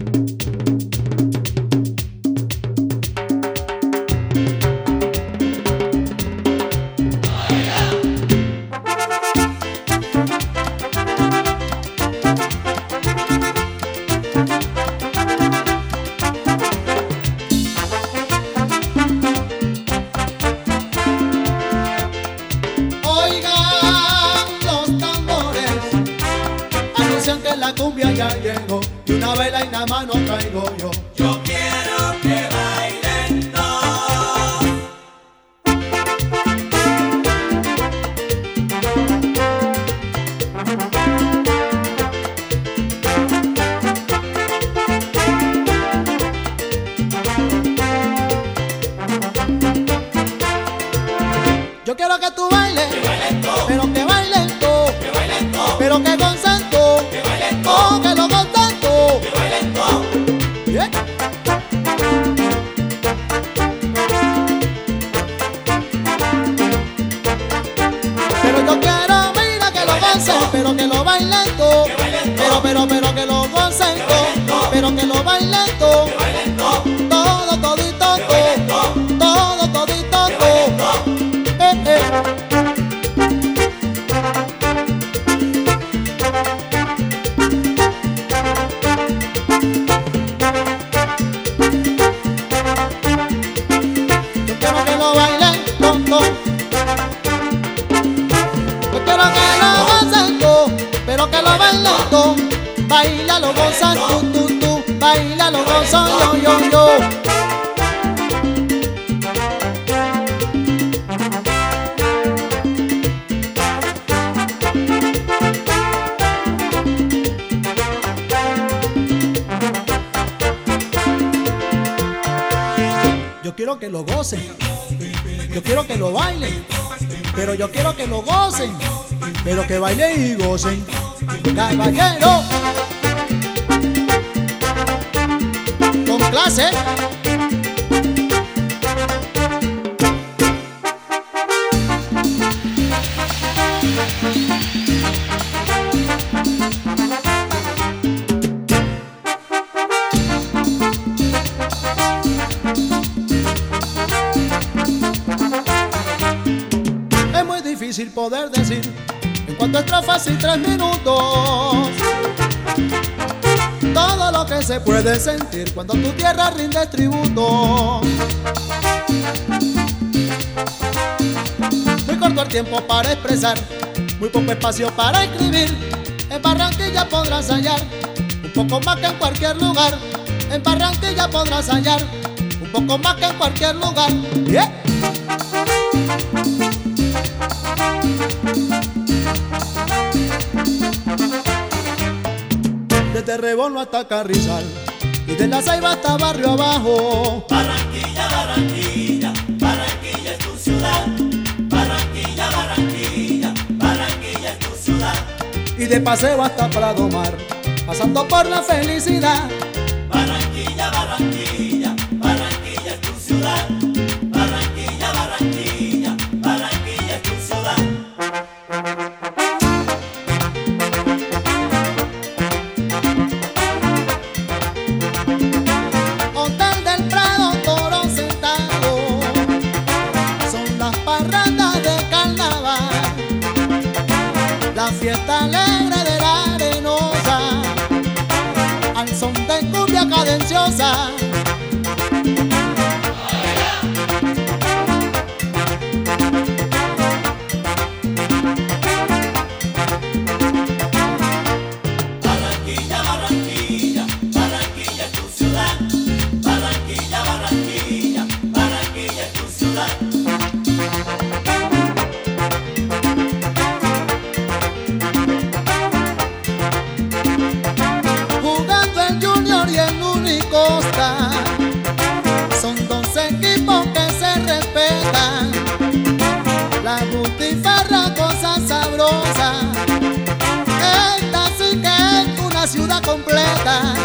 Que la cumbia ya llegó y una vela en la mano traigo yo. Yo quiero que bailen todos. Yo quiero que tú bailes, pero que bailen todo, pero que gocen todo, que lo gocen todo, yeah. Pero yo quiero, mira, que lo gocen, pero que lo bailen todo, pero que lo gocen todo, pero que lo bailen todo, todo, todito, todo, todito, todo. Pero que lo bailen todo, baila lo goza tú, baila lo gozo yo. Yo quiero que lo gocen, yo quiero que lo bailen, pero yo quiero que lo gocen, pero que bailen y gocen. Caballero, con clase. Es muy difícil poder decir en cuanto estrofas y 3 minutos todo lo que se puede sentir cuando tu tierra rinde tributo. Muy corto el tiempo para expresar, muy poco espacio para escribir. En Barranquilla podrás hallar un poco más que en cualquier lugar. En Barranquilla podrás hallar un poco más que en cualquier lugar, yeah. Desde Rebono hasta Carrizal y de La Ceiba hasta Barrio Abajo. Barranquilla, Barranquilla, Barranquilla es tu ciudad. Barranquilla, Barranquilla, Barranquilla es tu ciudad. Y de paseo hasta Prado Mar, pasando por la felicidad. Barranquilla, Barranquilla, Barranquilla es tu ciudad. Barranquilla, Barranquilla, Barranquilla es tu ciudad. Hotel del Prado, Toro Sentado, son las parrandas de carnaval, la fiesta alegre de la Arenosa, al son de cumbia cadenciosa. Barranquilla, Barranquilla, Barranquilla es tu ciudad. Barranquilla, Barranquilla, Barranquilla es tu ciudad. Jugando el Junior y el Unicosta, son 2 equipos que se respetan. La Butifarra, cosa sabrosa, esta sí que es una ciudad completa.